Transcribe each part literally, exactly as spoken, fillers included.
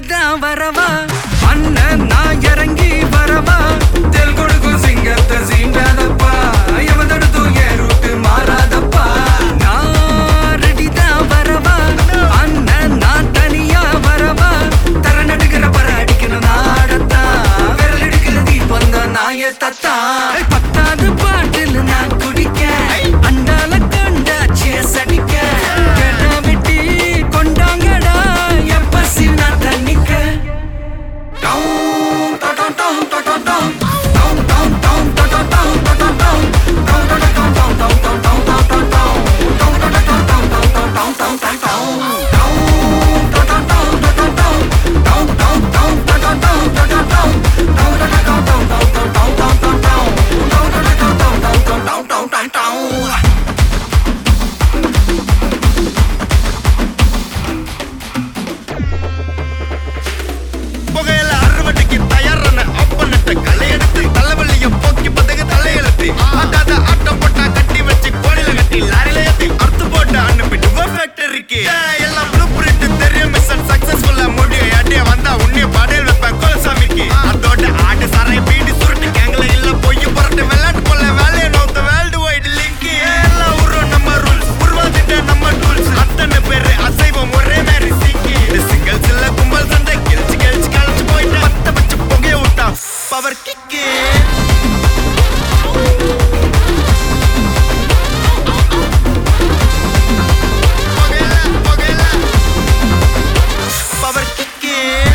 ரெடிதான் வரவா அண்ணன் நான் இறங்கி வரவா தெல் கொடுக்கும் சிங்கத்தை சீண்டாதப்பா எவதடுத்தும் ஏ ரூட்டு மாறாதப்பா நான் ரெடிதான் வரவா அண்ணன் நான் தனியா வரவா தர நடுக்கிற பர அடிக்கணும் நாடத்தா விரல் எடுக்கிற தீபம் தான் நாய தத்தா பத்தாவது பாட்டில் நான் குடிக்க அண்டால கண்டா சேஸ் அடிக்க கேட்டா வெட்டி கொண்டாங்கடா என் பசி நான் தண்ணிக்க புகையில அறுவடைக்கு தயாரான அப்பனட்ட களை எடுத்து தலைவலிய போக்கி பதகு தலையெழுத்து ஆட்டாத ஆட்டம் போட்டா கட்டி வச்சு கோடில கட்டி லாரில ஏத்தி அறுத்து போட்டு அனுப்பிட்டு ஃபேக்டரிக்கு எல்லாம் ப்ளூ பிரிண்ட் தெரியும் மிஷன் சக்சஸ்ஃபுல்லா முடியும் அடிய வந்தா உன்னைய பாடையில் வைப்பேன் கோலசாமிக்கு அதோட ஆட்டு சாரை பீடி சுருட்டு கேங்கல இல்ல பொய் புரட்டு விளையாட்டு போல வேலையை நோத்த வேர்ல்டு வைடு லிங்க் எல்லாம் உருவம் நம்ம ரூல்ஸ் உருவாதிட்ட நம்ம டூல்ஸ் அத்தனை பேரு அசைவம் ஒரே மாதிரி சிக்கி இது சிங்கிள்ஸ் இல்ல கும்பல் சண்டை கெளிச்சு கெளிச்சு கழிச்சு போயிட்டு பத்த வச்சு புகைய விட்டா பவர் கிக்கு பவர் கிக்கு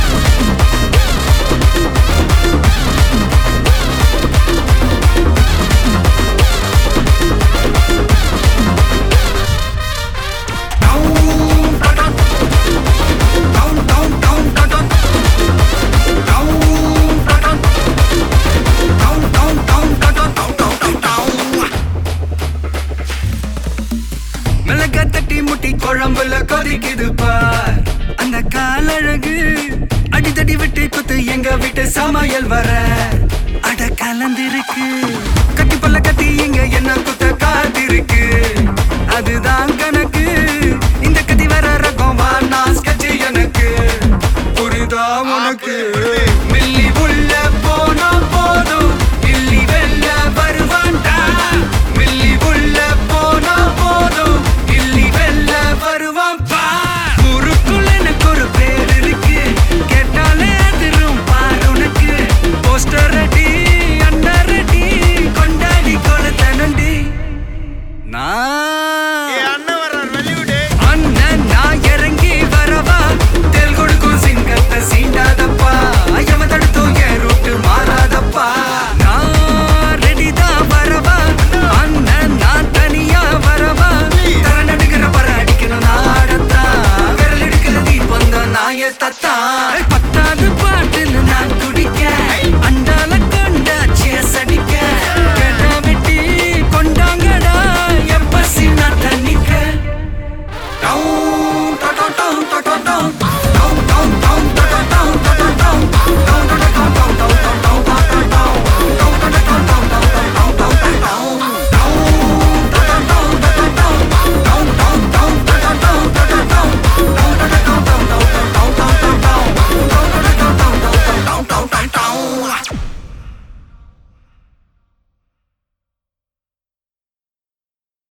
மிளகா தட்டி முட்டி குழம்புல கொதிக்குது பார் அந்த காலழகு அடித்தடி விட்டு குத்து எங்க வீட்டு சமையல் வர அட கலந்திருக்கு கட்டி பல்ல கட்டி இங்க என்ன குத்த காத்திருக்கு அதுதான் கணக்கு இந்த கத்தி வர ரகம் வா நாஸ்கச்சு எனக்கு புரிதா உனக்கு மில்லி உள்ள போனா போதும் இல்லி வெல்ல வருவான்டா மில்லி உள்ள போனா போதும் இல்லி வெல்ல வருவான் பா ஊருக்குள்ள எனக்கு ஒரு பேர் இருக்கு கேட்டாலே அதிரும் பார் உனக்கு போஸ்டர் ரெடி அண்டர் ரெடி கொண்டாடி கொளுத்தனண்டி நான் அண்ணன் வர்றார் வெளிவிடு அண்ணன் நான் இறங்கி வரவா தெல் கொடுக்கும் சிங்கத்தை சீண்டாதப்பா எவன் தடுத்தும் ஏ ரூட்டு மாறாதப்பா நான் ரெடிதான் வரவா அண்ணன் நான் தனியா வரவா தர நடுக்கிற பர அடிக்கணும் நாடத்தா விரல் எடுக்கிற தீபம் தான் நாய தத்தா பத்தாவது பாட்டில் நான் குடிக்க